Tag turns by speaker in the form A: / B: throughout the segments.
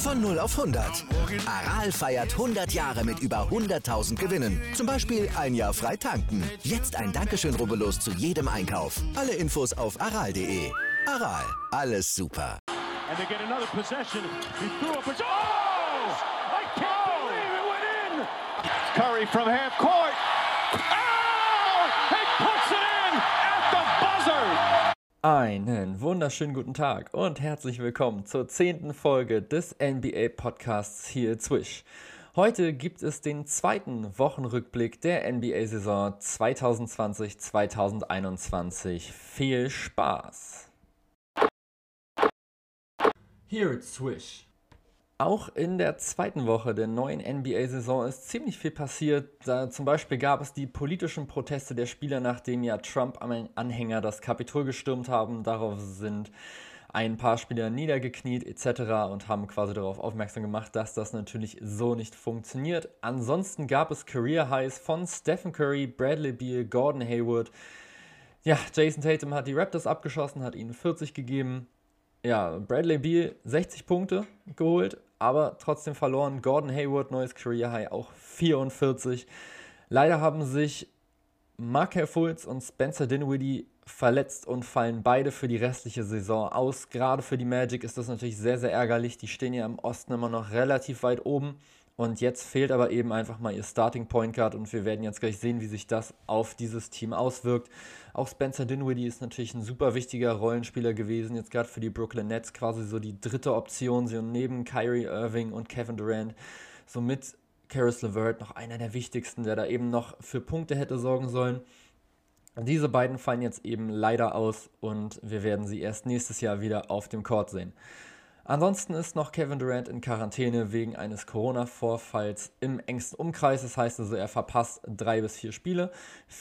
A: Von 0 auf 100. Aral feiert 100 Jahre mit über 100.000 Gewinnen. Zum Beispiel ein Jahr frei tanken. Jetzt ein Dankeschön, rubbellos zu jedem Einkauf. Alle Infos auf aral.de. Aral, alles super.
B: And they get another possession. He threw up his... Oh! I can't believe it went in! Curry from half court. Oh! He puts it in at the buzzer!
C: Einen wunderschönen guten Tag und herzlich willkommen zur 10. Folge des NBA-Podcasts hier Swish. Heute gibt es den zweiten Wochenrückblick der NBA-Saison 2020-2021. Viel Spaß! Here at Swish. Auch in der zweiten Woche der neuen NBA-Saison ist ziemlich viel passiert. Zum Beispiel gab es die politischen Proteste der Spieler, nachdem ja Trump-Anhänger das Kapitol gestürmt haben. Darauf sind ein paar Spieler niedergekniet etc. und haben quasi darauf aufmerksam gemacht, dass das natürlich so nicht funktioniert. Ansonsten gab es Career Highs von Stephen Curry, Bradley Beal, Gordon Hayward. Ja, Jason Tatum hat die Raptors abgeschossen, hat ihnen 40 gegeben. Ja, Bradley Beal 60 Punkte geholt, aber trotzdem verloren. Gordon Hayward, neues Career High, auch 44. Leider haben sich Markelle Fultz und Spencer Dinwiddie verletzt und fallen beide für die restliche Saison aus. Gerade für die Magic ist das natürlich sehr, sehr ärgerlich. Die stehen ja im Osten immer noch relativ weit oben. Und jetzt fehlt aber eben einfach mal ihr Starting Point Guard und wir werden jetzt gleich sehen, wie sich das auf dieses Team auswirkt. Auch Spencer Dinwiddie ist natürlich ein super wichtiger Rollenspieler gewesen, jetzt gerade für die Brooklyn Nets quasi so die dritte Option, so neben Kyrie Irving und Kevin Durant, somit Caris LeVert noch einer der wichtigsten, der da eben noch für Punkte hätte sorgen sollen. Diese beiden fallen jetzt eben leider aus und wir werden sie erst nächstes Jahr wieder auf dem Court sehen. Ansonsten ist noch Kevin Durant in Quarantäne wegen eines Corona-Vorfalls im engsten Umkreis. Das heißt also, er verpasst 3 bis 4 Spiele.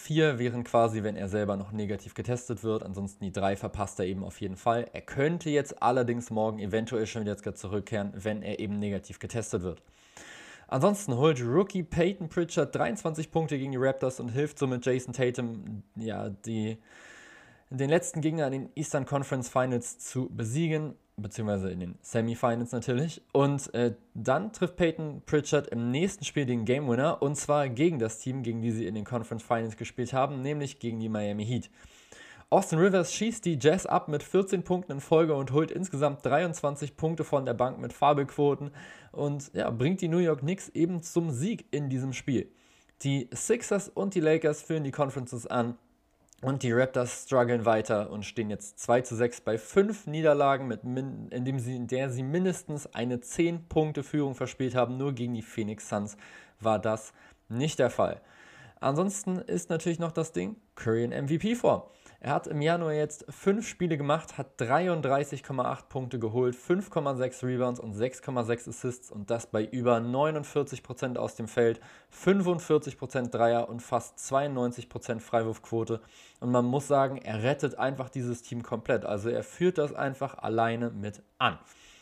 C: 4 wären quasi, wenn er selber noch negativ getestet wird. Ansonsten die 3 verpasst er eben auf jeden Fall. Er könnte jetzt allerdings morgen eventuell schon wieder zurückkehren, wenn er eben negativ getestet wird. Ansonsten holt Rookie Peyton Pritchard 23 Punkte gegen die Raptors und hilft somit Jason Tatum, den letzten Gegner in den Eastern Conference Finals zu besiegen, beziehungsweise in den Semifinals natürlich. Und dann trifft Peyton Pritchard im nächsten Spiel den Game Winner, und zwar gegen das Team, gegen die sie in den Conference Finals gespielt haben, nämlich gegen die Miami Heat. Austin Rivers schießt die Jazz ab mit 14 Punkten in Folge und holt insgesamt 23 Punkte von der Bank mit Fabelquoten und bringt die New York Knicks eben zum Sieg in diesem Spiel. Die Sixers und die Lakers führen die Conferences an und die Raptors strugglen weiter und stehen jetzt 2-6 bei 5 Niederlagen, in der sie mindestens eine 10-Punkte-Führung verspielt haben. Nur gegen die Phoenix Suns war das nicht der Fall. Ansonsten ist natürlich noch das Ding Curry in MVP-Form. Er hat im Januar jetzt 5 Spiele gemacht, hat 33,8 Punkte geholt, 5,6 Rebounds und 6,6 Assists und das bei über 49% aus dem Feld, 45% Dreier und fast 92% Freiwurfquote. Und man muss sagen, er rettet einfach dieses Team komplett. Also er führt das einfach alleine mit an.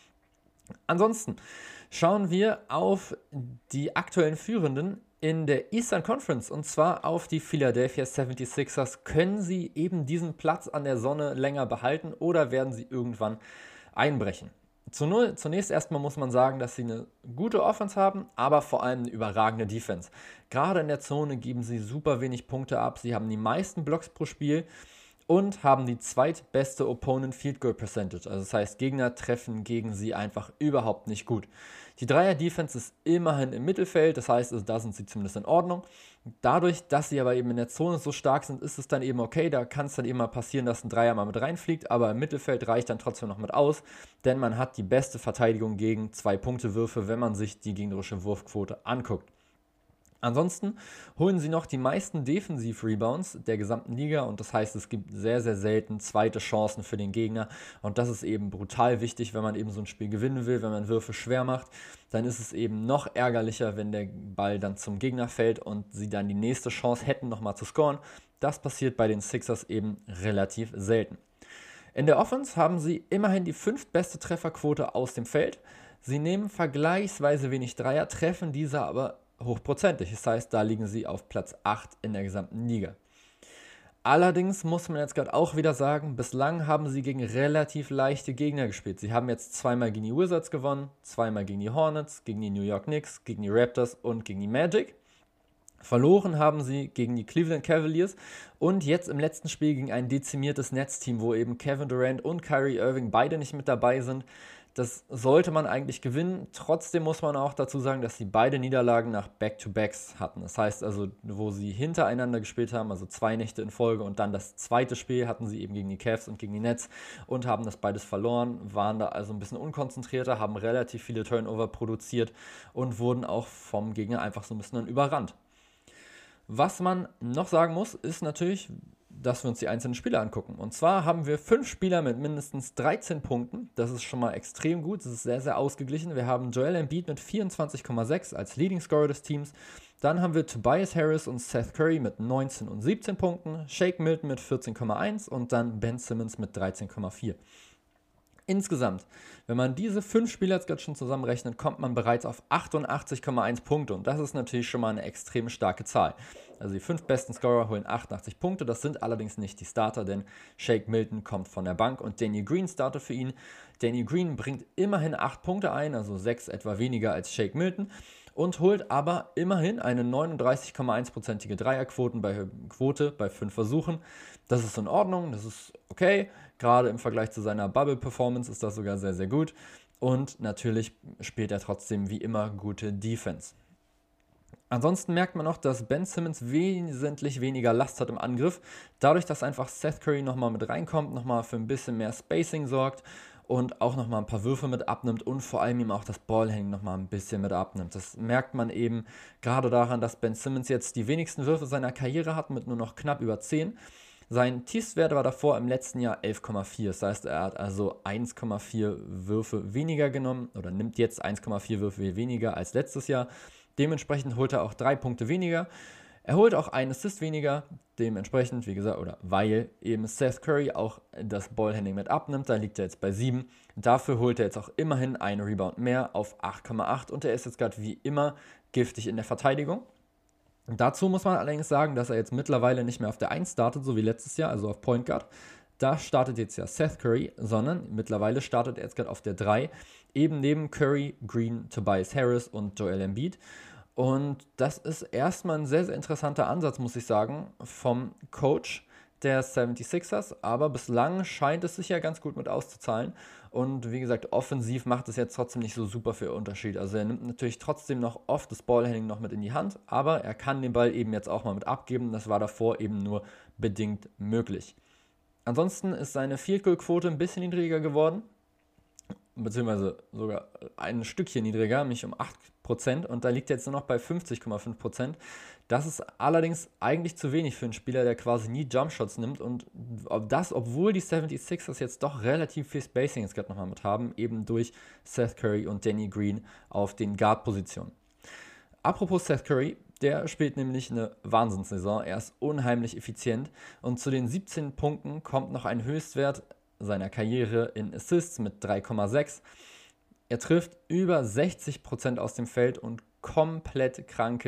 C: Ansonsten schauen wir auf die aktuellen Führenden in der Eastern Conference, und zwar auf die Philadelphia 76ers. Können sie eben diesen Platz an der Sonne länger behalten oder werden sie irgendwann einbrechen? Zunächst erstmal muss man sagen, dass sie eine gute Offense haben, aber vor allem eine überragende Defense. Gerade in der Zone geben sie super wenig Punkte ab. Sie haben die meisten Blocks pro Spiel und haben die zweitbeste Opponent Field Goal Percentage. Also das heißt, Gegner treffen gegen sie einfach überhaupt nicht gut. Die Dreier-Defense ist immerhin im Mittelfeld, das heißt, also da sind sie zumindest in Ordnung. Dadurch, dass sie aber eben in der Zone so stark sind, ist es dann eben okay, da kann es dann eben mal passieren, dass ein Dreier mal mit reinfliegt, aber im Mittelfeld reicht dann trotzdem noch mit aus, denn man hat die beste Verteidigung gegen 2-Punkte-Würfe, wenn man sich die gegnerische Wurfquote anguckt. Ansonsten holen sie noch die meisten Defensiv-Rebounds der gesamten Liga und das heißt, es gibt sehr, sehr selten zweite Chancen für den Gegner und das ist eben brutal wichtig, wenn man eben so ein Spiel gewinnen will, wenn man Würfe schwer macht, dann ist es eben noch ärgerlicher, wenn der Ball dann zum Gegner fällt und sie dann die nächste Chance hätten, nochmal zu scoren. Das passiert bei den Sixers eben relativ selten. In der Offense haben sie immerhin die 5. beste Trefferquote aus dem Feld. Sie nehmen vergleichsweise wenig Dreier, treffen diese aber hochprozentig. Das heißt, da liegen sie auf Platz 8 in der gesamten Liga. Allerdings muss man jetzt gerade auch wieder sagen, bislang haben sie gegen relativ leichte Gegner gespielt. Sie haben jetzt zweimal gegen die Wizards gewonnen, zweimal gegen die Hornets, gegen die New York Knicks, gegen die Raptors und gegen die Magic. Verloren haben sie gegen die Cleveland Cavaliers und jetzt im letzten Spiel gegen ein dezimiertes Netzteam, wo eben Kevin Durant und Kyrie Irving beide nicht mit dabei sind. Das sollte man eigentlich gewinnen. Trotzdem muss man auch dazu sagen, dass sie beide Niederlagen nach Back-to-Backs hatten. Das heißt also, wo sie hintereinander gespielt haben, also 2 Nächte in Folge und dann das zweite Spiel hatten sie eben gegen die Cavs und gegen die Nets und haben das beides verloren, waren da also ein bisschen unkonzentrierter, haben relativ viele Turnover produziert und wurden auch vom Gegner einfach so ein bisschen dann überrannt. Was man noch sagen muss, ist natürlich, dass wir uns die einzelnen Spieler angucken. Und zwar haben wir 5 Spieler mit mindestens 13 Punkten. Das ist schon mal extrem gut. Das ist sehr, sehr ausgeglichen. Wir haben Joel Embiid mit 24,6 als Leading Scorer des Teams. Dann haben wir Tobias Harris und Seth Curry mit 19 und 17 Punkten. Shake Milton mit 14,1 und dann Ben Simmons mit 13,4. Insgesamt, wenn man diese 5 Spieler jetzt gerade schon zusammenrechnet, kommt man bereits auf 88,1 Punkte und das ist natürlich schon mal eine extrem starke Zahl. Also die 5 besten Scorer holen 88 Punkte, das sind allerdings nicht die Starter, denn Shake Milton kommt von der Bank und Danny Green startet für ihn. Danny Green bringt immerhin 8 Punkte ein, also 6 etwa weniger als Shake Milton und holt aber immerhin eine 39,1%ige Dreierquote bei 5 Versuchen. Das ist in Ordnung, das ist okay. Gerade im Vergleich zu seiner Bubble-Performance ist das sogar sehr, sehr gut. Und natürlich spielt er trotzdem wie immer gute Defense. Ansonsten merkt man noch, dass Ben Simmons wesentlich weniger Last hat im Angriff. Dadurch, dass einfach Seth Curry nochmal mit reinkommt, nochmal für ein bisschen mehr Spacing sorgt und auch nochmal ein paar Würfe mit abnimmt und vor allem ihm auch das Ballhandling nochmal ein bisschen mit abnimmt. Das merkt man eben gerade daran, dass Ben Simmons jetzt die wenigsten Würfe seiner Karriere hat mit nur noch knapp über 10. Sein Tiefstwert war davor im letzten Jahr 11,4. Das heißt, er hat also 1,4 Würfe weniger genommen oder nimmt jetzt 1,4 Würfe weniger als letztes Jahr. Dementsprechend holt er auch 3 Punkte weniger. Er holt auch einen Assist weniger. Dementsprechend, wie gesagt, oder weil eben Seth Curry auch das Ballhandling mit abnimmt. Da liegt er jetzt bei 7. Dafür holt er jetzt auch immerhin einen Rebound mehr auf 8,8. Und er ist jetzt gerade wie immer giftig in der Verteidigung. Dazu muss man allerdings sagen, dass er jetzt mittlerweile nicht mehr auf der 1 startet, so wie letztes Jahr, also auf Point Guard. Da startet jetzt ja Seth Curry, sondern mittlerweile startet er jetzt gerade auf der 3, eben neben Curry, Green, Tobias Harris und Joel Embiid. Und das ist erstmal ein sehr, sehr interessanter Ansatz, muss ich sagen, vom Coach der 76ers, aber bislang scheint es sich ja ganz gut mit auszuzahlen. Und wie gesagt, offensiv macht es jetzt trotzdem nicht so super viel Unterschied. Also er nimmt natürlich trotzdem noch oft das Ballhandling noch mit in die Hand, aber er kann den Ball eben jetzt auch mal mit abgeben. Das war davor eben nur bedingt möglich. Ansonsten ist seine Field-Goal-Quote ein bisschen niedriger geworden, beziehungsweise sogar ein Stückchen niedriger, nämlich um 8%, und da liegt er jetzt nur noch bei 50,5%. Das ist allerdings eigentlich zu wenig für einen Spieler, der quasi nie Jumpshots nimmt, und das, obwohl die 76ers jetzt doch relativ viel Spacing jetzt gerade nochmal mit haben, eben durch Seth Curry und Danny Green auf den Guard-Positionen. Apropos Seth Curry, der spielt nämlich eine Wahnsinnssaison, er ist unheimlich effizient und zu den 17 Punkten kommt noch ein Höchstwert seiner Karriere in Assists mit 3,6. Er trifft über 60% aus dem Feld und komplett kranke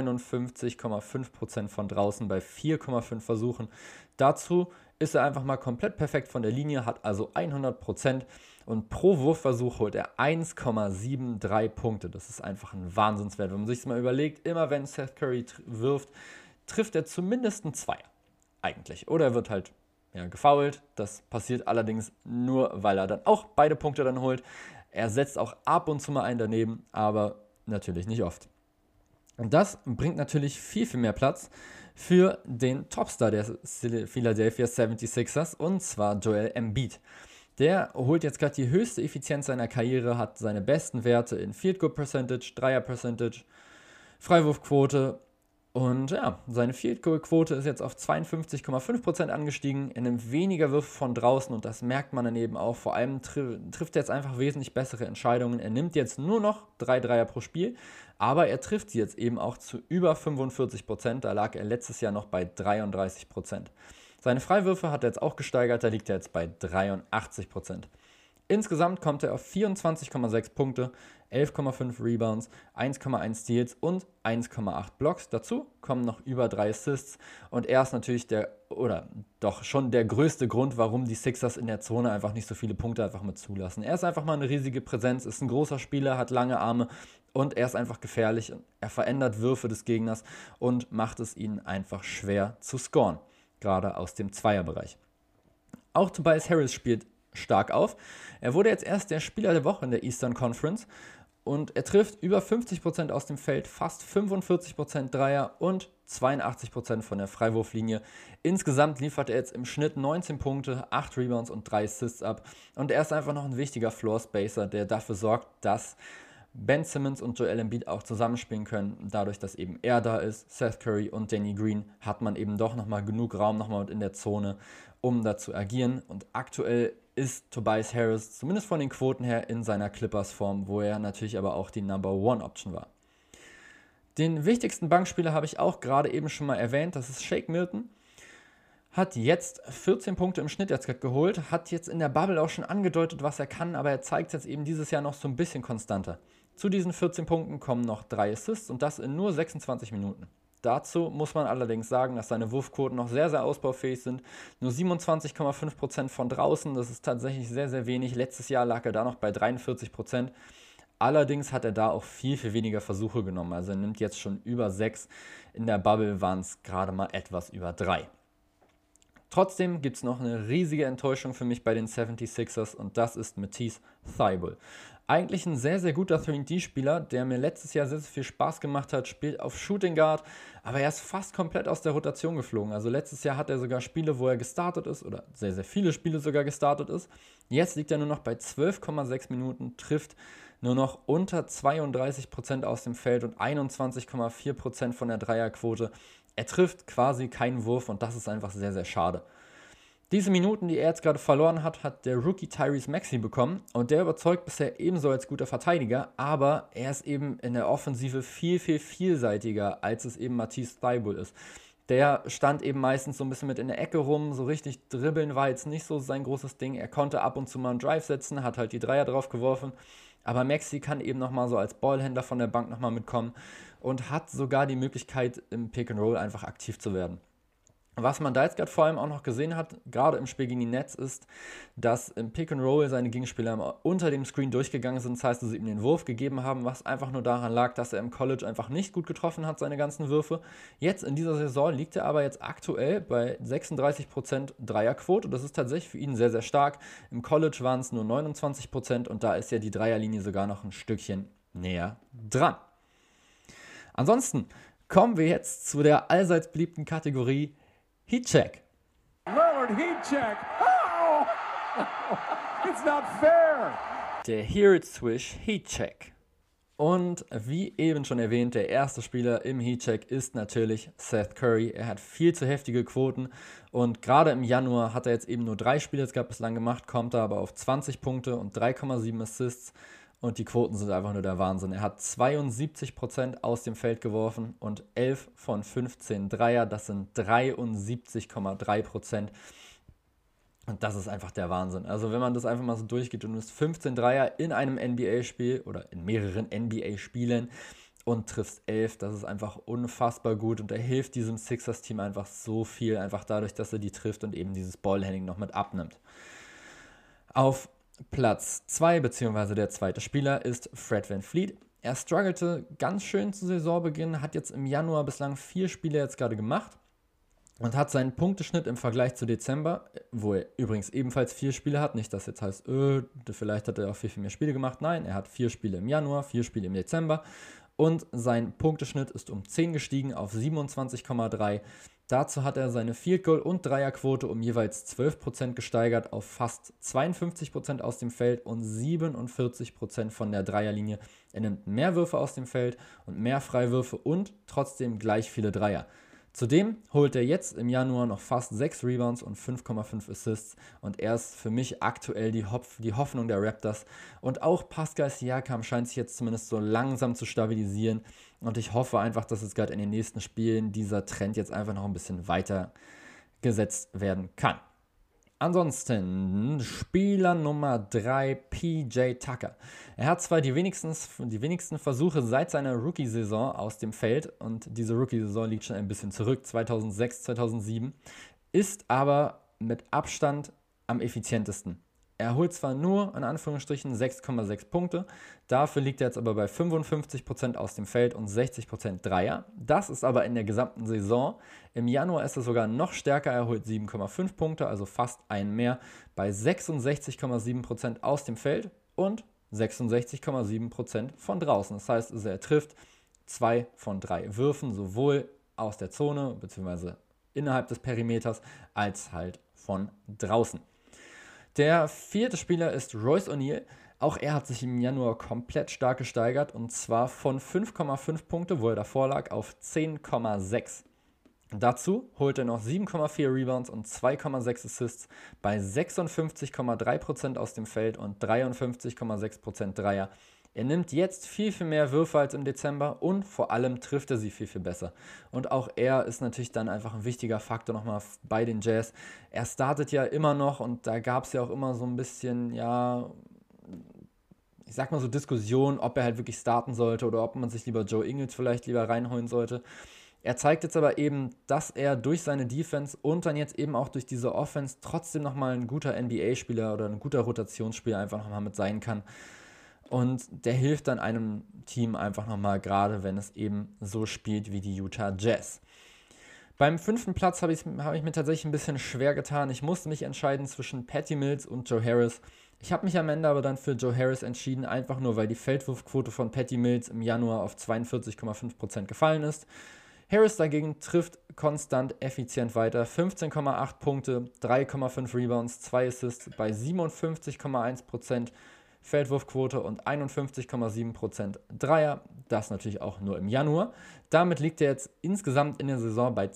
C: 59,5% von draußen bei 4,5 Versuchen. Dazu ist er einfach mal komplett perfekt von der Linie, hat also 100% und pro Wurfversuch holt er 1,73 Punkte. Das ist einfach ein Wahnsinnswert. Wenn man sich das mal überlegt, immer wenn Seth Curry wirft, trifft er zumindest einen Zweier eigentlich. Oder er wird halt gefoult. Das passiert allerdings nur, weil er dann auch beide Punkte dann holt. Er setzt auch ab und zu mal einen daneben, aber natürlich nicht oft. Und das bringt natürlich viel, viel mehr Platz für den Topstar der Philadelphia 76ers, und zwar Joel Embiid. Der holt jetzt gerade die höchste Effizienz seiner Karriere, hat seine besten Werte in Field Goal Percentage, Dreier Percentage, Freiwurfquote. Und ja, seine Field Goal Quote ist jetzt auf 52,5% angestiegen. Er nimmt weniger Würfe von draußen und das merkt man dann eben auch. Vor allem trifft er jetzt einfach wesentlich bessere Entscheidungen. Er nimmt jetzt nur noch 3 Dreier pro Spiel, aber er trifft sie jetzt eben auch zu über 45%. Da lag er letztes Jahr noch bei 33%. Seine Freiwürfe hat er jetzt auch gesteigert, da liegt er jetzt bei 83%. Insgesamt kommt er auf 24,6 Punkte, 11,5 Rebounds, 1,1 Steals und 1,8 Blocks. Dazu kommen noch über 3 Assists und er ist natürlich schon der größte Grund, warum die Sixers in der Zone einfach nicht so viele Punkte einfach mit zulassen. Er ist einfach mal eine riesige Präsenz, ist ein großer Spieler, hat lange Arme und er ist einfach gefährlich. Er verändert Würfe des Gegners und macht es ihnen einfach schwer zu scoren, gerade aus dem Zweierbereich. Auch Tobias Harris spielt stark auf. Er wurde jetzt erst der Spieler der Woche in der Eastern Conference und er trifft über 50% aus dem Feld, fast 45% Dreier und 82% von der Freiwurflinie. Insgesamt liefert er jetzt im Schnitt 19 Punkte, 8 Rebounds und 3 Assists ab. Und er ist einfach noch ein wichtiger Floor-Spacer, der dafür sorgt, dass Ben Simmons und Joel Embiid auch zusammenspielen können. Dadurch, dass eben er da ist, Seth Curry und Danny Green, hat man eben doch nochmal genug Raum nochmal in der Zone, um da zu agieren. Und aktuell ist Tobias Harris, zumindest von den Quoten her, in seiner Clippers-Form, wo er natürlich aber auch die Number-One-Option war. Den wichtigsten Bankspieler habe ich auch gerade eben schon mal erwähnt, das ist Shake Milton. Hat jetzt 14 Punkte im Schnitt jetzt geholt, hat jetzt in der Bubble auch schon angedeutet, was er kann, aber er zeigt es jetzt eben dieses Jahr noch so ein bisschen konstanter. Zu diesen 14 Punkten kommen noch 3 Assists und das in nur 26 Minuten. Dazu muss man allerdings sagen, dass seine Wurfquoten noch sehr, sehr ausbaufähig sind. Nur 27,5% von draußen, das ist tatsächlich sehr, sehr wenig. Letztes Jahr lag er da noch bei 43%. Allerdings hat er da auch viel, viel weniger Versuche genommen. Also er nimmt jetzt schon über 6. In der Bubble waren es gerade mal etwas über 3. Trotzdem gibt es noch eine riesige Enttäuschung für mich bei den 76ers und das ist Matisse Thybulle. Eigentlich ein sehr, sehr guter 3&D-Spieler, der mir letztes Jahr sehr, sehr viel Spaß gemacht hat, spielt auf Shooting Guard, aber er ist fast komplett aus der Rotation geflogen. Also letztes Jahr hat er sogar Spiele, wo er gestartet ist, oder sehr, sehr viele Spiele sogar gestartet ist. Jetzt liegt er nur noch bei 12,6 Minuten, trifft nur noch unter 32% aus dem Feld und 21,4% von der Dreierquote. Er trifft quasi keinen Wurf und das ist einfach sehr, sehr schade. Diese Minuten, die er jetzt gerade verloren hat, hat der Rookie Tyrese Maxey bekommen und der überzeugt bisher ebenso als guter Verteidiger, aber er ist eben in der Offensive viel, viel vielseitiger, als es eben Matisse Thybulle ist. Der stand eben meistens so ein bisschen mit in der Ecke rum, so richtig dribbeln war jetzt nicht so sein großes Ding. Er konnte ab und zu mal einen Drive setzen, hat halt die Dreier drauf geworfen, aber Maxey kann eben nochmal so als Ballhändler von der Bank nochmal mitkommen und hat sogar die Möglichkeit, im Pick and Roll einfach aktiv zu werden. Was man da jetzt gerade vor allem auch noch gesehen hat, gerade im Spiel gegen die Nets, ist, dass im Pick and Roll seine Gegenspieler unter dem Screen durchgegangen sind. Das heißt, dass sie ihm den Wurf gegeben haben, was einfach nur daran lag, dass er im College einfach nicht gut getroffen hat, seine ganzen Würfe. Jetzt in dieser Saison liegt er aber jetzt aktuell bei 36% Dreierquote. Das ist tatsächlich für ihn sehr, sehr stark. Im College waren es nur 29% und da ist ja die Dreierlinie sogar noch ein Stückchen näher dran. Ansonsten kommen wir jetzt zu der allseits beliebten Kategorie Heat Check.
B: Lillard heat check. Oh! It's not fair.
C: Der Here It's Swish Heat Check. Und wie eben schon erwähnt, der erste Spieler im Heat Check ist natürlich Seth Curry. Er hat viel zu heftige Quoten und gerade im Januar hat er jetzt eben nur 3 Spiele bislang gemacht, kommt da aber auf 20 Punkte und 3,7 Assists. Und die Quoten sind einfach nur der Wahnsinn. Er hat 72% aus dem Feld geworfen und 11 von 15 Dreier. Das sind 73,3%. Und das ist einfach der Wahnsinn. Also wenn man das einfach mal so durchgeht und du hast 15 Dreier in einem NBA-Spiel oder in mehreren NBA-Spielen und triffst 11, das ist einfach unfassbar gut. Und er hilft diesem Sixers-Team einfach so viel, einfach dadurch, dass er die trifft und eben dieses Ballhandling noch mit abnimmt. Auf Platz 2 bzw. der zweite Spieler ist Fred VanVleet. Er struggelte ganz schön zu Saisonbeginn, hat jetzt im Januar bislang 4 Spiele jetzt gerade gemacht und hat seinen Punkteschnitt im Vergleich zu Dezember, wo er übrigens ebenfalls 4 Spiele hat, nicht dass jetzt heißt, vielleicht hat er auch viel, viel mehr Spiele gemacht. Nein, er hat 4 Spiele im Januar, 4 Spiele im Dezember und sein Punkteschnitt ist um 10 gestiegen auf 27,3. Dazu hat er seine Field Goal und Dreierquote um jeweils 12% gesteigert auf fast 52% aus dem Feld und 47% von der Dreierlinie. Er nimmt mehr Würfe aus dem Feld und mehr Freiwürfe und trotzdem gleich viele Dreier. Zudem holt er jetzt im Januar noch fast 6 Rebounds und 5,5 Assists und er ist für mich aktuell die Hoffnung der Raptors. Und auch Pascal Siakam scheint sich jetzt zumindest so langsam zu stabilisieren und ich hoffe einfach, dass es gerade in den nächsten Spielen dieser Trend jetzt einfach noch ein bisschen weiter gesetzt werden kann. Ansonsten Spieler Nummer 3, PJ Tucker. Er hat zwar die wenigsten Versuche seit seiner Rookie-Saison aus dem Feld, und diese Rookie-Saison liegt schon ein bisschen zurück, 2006, 2007, ist aber mit Abstand am effizientesten. Er holt zwar nur, in Anführungsstrichen, 6,6 Punkte, dafür liegt er jetzt aber bei 55% aus dem Feld und 60% Dreier. Das ist aber in der gesamten Saison. Im Januar ist er sogar noch stärker, er holt 7,5 Punkte, also fast einen mehr, bei 66,7% aus dem Feld und 66,7% von draußen. Das heißt, er trifft 2 von 3 Würfen, sowohl aus der Zone bzw. innerhalb des Perimeters als halt von draußen. Der vierte Spieler ist Royce O'Neal. Auch er hat sich im Januar komplett stark gesteigert, und zwar von 5,5 Punkte, wo er davor lag, auf 10,6. Dazu holt er noch 7,4 Rebounds und 2,6 Assists bei 56,3% aus dem Feld und 53,6% Dreier. Er nimmt jetzt viel mehr Würfe als im Dezember und vor allem trifft er sie viel besser. Und auch er ist natürlich dann einfach ein wichtiger Faktor nochmal bei den Jazz. Er startet ja immer noch, und da gab es ja auch immer so ein bisschen, ja, ich sag mal so Diskussionen, ob er halt wirklich starten sollte oder ob man sich lieber Joe Ingles vielleicht lieber reinholen sollte. Er zeigt jetzt aber eben, dass er durch seine Defense und dann jetzt eben auch durch diese Offense trotzdem nochmal ein guter NBA-Spieler oder ein guter Rotationsspieler einfach nochmal mit sein kann. Und der hilft dann einem Team einfach nochmal, gerade wenn es eben so spielt wie die Utah Jazz. Beim 5. Platz habe ich mir tatsächlich ein bisschen schwer getan. Ich musste mich entscheiden zwischen Patty Mills und Joe Harris. Ich habe mich am Ende aber dann für Joe Harris entschieden, einfach nur, weil die Feldwurfquote von Patty Mills im Januar auf 42,5% gefallen ist. Harris dagegen trifft konstant effizient weiter. 15,8 Punkte, 3,5 Rebounds, 2 Assists bei 57,1% Feldwurfquote und 51,7% Dreier. Das natürlich auch nur im Januar. Damit liegt er jetzt insgesamt in der Saison bei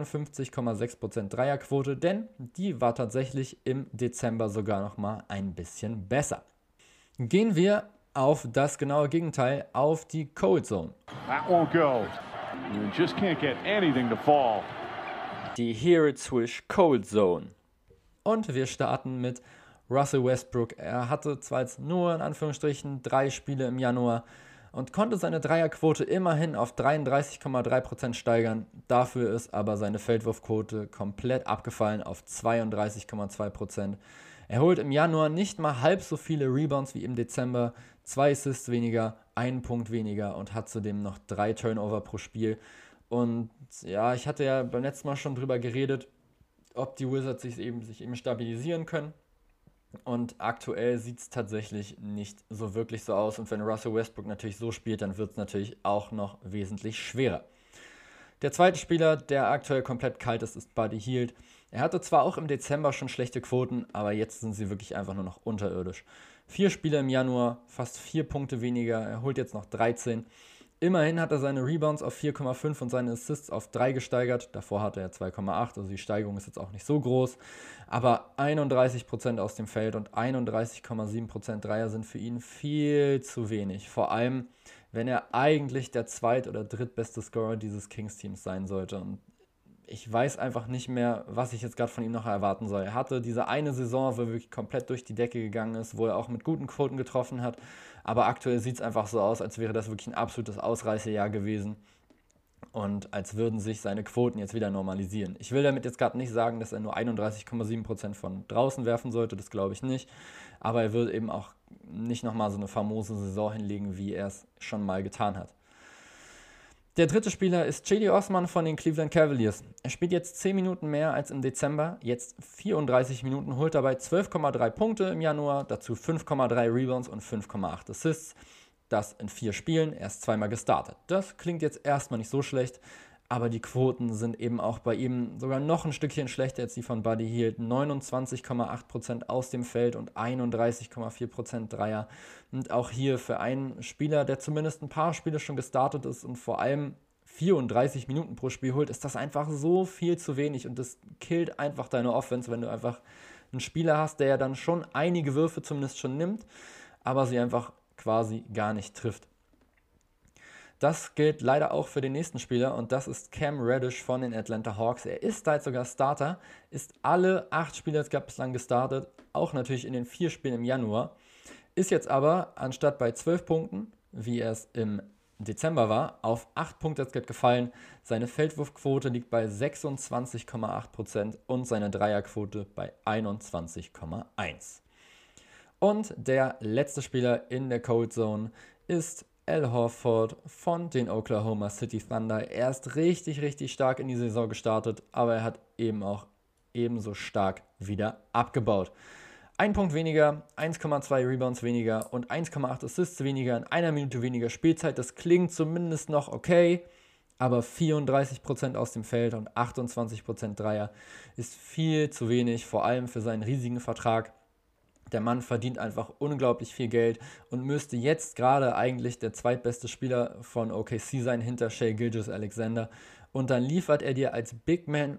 C: 52,6% Dreierquote, denn die war tatsächlich im Dezember sogar noch mal ein bisschen besser. Gehen wir auf das genaue Gegenteil, auf die Cold Zone.
B: That won't go. You just can't get anything to fall.
C: Die Hear It Swish Cold Zone. Und wir starten mit Russell Westbrook. Er hatte zwar jetzt nur in Anführungsstrichen 3 Spiele im Januar und konnte seine Dreierquote immerhin auf 33,3% steigern. Dafür ist aber seine Feldwurfquote komplett abgefallen auf 32,2%. Er holt im Januar nicht mal halb so viele Rebounds wie im Dezember, 2 Assists weniger, 1 Punkt weniger und hat zudem noch 3 Turnover pro Spiel. Und ja, ich hatte ja beim letzten Mal schon drüber geredet, ob die Wizards sich eben stabilisieren können. Und aktuell sieht es tatsächlich nicht so wirklich so aus. Und wenn Russell Westbrook natürlich so spielt, dann wird es natürlich auch noch wesentlich schwerer. Der zweite Spieler, der aktuell komplett kalt ist, ist Buddy Hield. Er hatte zwar auch im Dezember schon schlechte Quoten, aber jetzt sind sie wirklich einfach nur noch unterirdisch. 4 Spiele im Januar, fast 4 Punkte weniger. Er holt jetzt noch 13. Immerhin hat er seine Rebounds auf 4,5 und seine Assists auf 3 gesteigert. Davor hatte er 2,8, also die Steigerung ist jetzt auch nicht so groß. Aber 31% aus dem Feld und 31,7% Dreier sind für ihn viel zu wenig. Vor allem, wenn er eigentlich der zweit- oder drittbeste Scorer dieses Kings-Teams sein sollte. Und ich weiß einfach nicht mehr, was ich jetzt gerade von ihm noch erwarten soll. Er hatte diese eine Saison, wo er wirklich komplett durch die Decke gegangen ist, wo er auch mit guten Quoten getroffen hat. Aber aktuell sieht es einfach so aus, als wäre das wirklich ein absolutes Ausreißerjahr gewesen. Und als würden sich seine Quoten jetzt wieder normalisieren. Ich will damit jetzt gerade nicht sagen, dass er nur 31,7% von draußen werfen sollte, das glaube ich nicht. Aber er wird eben auch nicht nochmal so eine famose Saison hinlegen, wie er es schon mal getan hat. Der dritte Spieler ist Cedi Osman von den Cleveland Cavaliers. Er spielt jetzt 10 Minuten mehr als im Dezember, jetzt 34 Minuten, holt dabei 12,3 Punkte im Januar, dazu 5,3 Rebounds und 5,8 Assists. Das in 4 Spielen, erst 2-mal gestartet. Das klingt jetzt erstmal nicht so schlecht, aber die Quoten sind eben auch bei ihm sogar noch ein Stückchen schlechter als die von Buddy Hield. 29,8% aus dem Feld und 31,4% Dreier. Und auch hier für einen Spieler, der zumindest ein paar Spiele schon gestartet ist und vor allem 34 Minuten pro Spiel holt, ist das einfach so viel zu wenig und das killt einfach deine Offense, wenn du einfach einen Spieler hast, der ja dann schon einige Würfe zumindest schon nimmt, aber sie einfach quasi gar nicht trifft. Das gilt leider auch für den nächsten Spieler und das ist Cam Reddish von den Atlanta Hawks. Er ist da jetzt sogar Starter, ist alle 8 Spiele jetzt bislang gestartet, auch natürlich in den 4 Spielen im Januar. Ist jetzt aber, anstatt bei 12 Punkten, wie er es im Dezember war, auf 8 Punkte jetzt gefallen. Seine Feldwurfquote liegt bei 26,8% und seine Dreierquote bei 21,1%. Und der letzte Spieler in der Cold Zone ist Al Horford von den Oklahoma City Thunder. Er ist richtig stark in die Saison gestartet, aber er hat eben auch ebenso stark wieder abgebaut. 1 Punkt weniger, 1,2 Rebounds weniger und 1,8 Assists weniger in einer Minute weniger Spielzeit. Das klingt zumindest noch okay, aber 34% aus dem Feld und 28% Dreier ist viel zu wenig, vor allem für seinen riesigen Vertrag. Der Mann verdient einfach unglaublich viel Geld und müsste jetzt gerade eigentlich der zweitbeste Spieler von OKC sein, hinter Shai Gilgeous-Alexander. Und dann liefert er dir als Big Man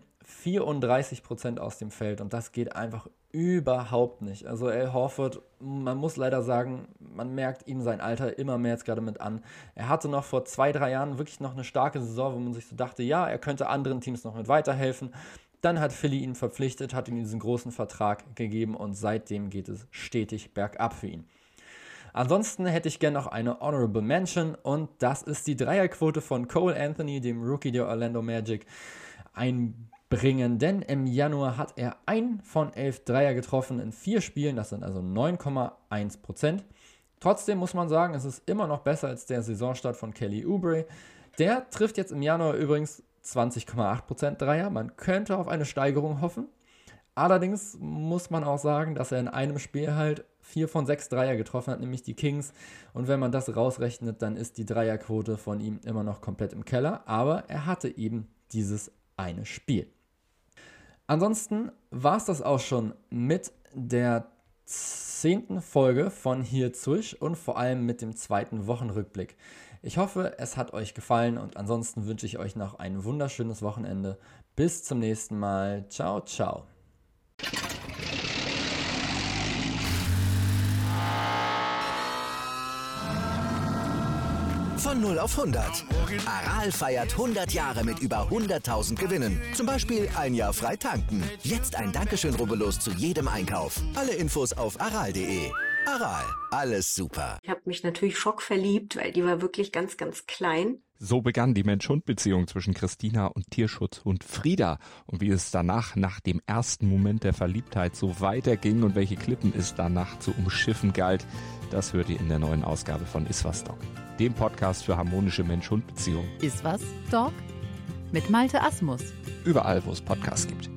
C: 34% aus dem Feld und das geht einfach überhaupt nicht. Also Al Horford, man muss leider sagen, man merkt ihm sein Alter immer mehr jetzt gerade mit an. Er hatte noch vor 2-3 Jahren wirklich noch eine starke Saison, wo man sich so dachte, ja, er könnte anderen Teams noch mit weiterhelfen. Dann hat Philly ihn verpflichtet, hat ihm diesen großen Vertrag gegeben und seitdem geht es stetig bergab für ihn. Ansonsten hätte ich gerne noch eine Honorable Mention und das ist die Dreierquote von Cole Anthony, dem Rookie der Orlando Magic, einbringen, denn im Januar hat er 1 von 11 Dreier getroffen in 4 Spielen, das sind also 9,1%. Trotzdem muss man sagen, es ist immer noch besser als der Saisonstart von Kelly Oubre. Der trifft jetzt im Januar übrigens 20,8% Dreier. Man könnte auf eine Steigerung hoffen. Allerdings muss man auch sagen, dass er in einem Spiel halt 4 von 6 Dreier getroffen hat, nämlich die Kings. Und wenn man das rausrechnet, dann ist die Dreierquote von ihm immer noch komplett im Keller. Aber er hatte eben dieses eine Spiel. Ansonsten war es das auch schon mit der 10. Folge von Hier Zwisch und vor allem mit dem 2. Wochenrückblick. Ich hoffe, es hat euch gefallen und ansonsten wünsche ich euch noch ein wunderschönes Wochenende. Bis zum nächsten Mal. Ciao, ciao.
A: Von 0 auf 100. Aral feiert 100 Jahre mit über 100.000 Gewinnen. Zum Beispiel ein Jahr frei tanken. Jetzt ein Dankeschön, rubbellos zu jedem Einkauf. Alle Infos auf aral.de. Aral, alles super.
D: Ich habe mich natürlich schockverliebt, weil die war wirklich ganz klein.
E: So begann die Mensch-Hund-Beziehung zwischen Christina und Tierschutzhund Frieda. Und wie es danach, nach dem ersten Moment der Verliebtheit, so weiterging und welche Klippen es danach zu umschiffen galt, das hört ihr in der neuen Ausgabe von Iswas Dog, dem Podcast für harmonische Mensch-Hund-Beziehungen.
F: Iswas Dog mit Malte Asmus.
E: Überall, wo es Podcasts gibt.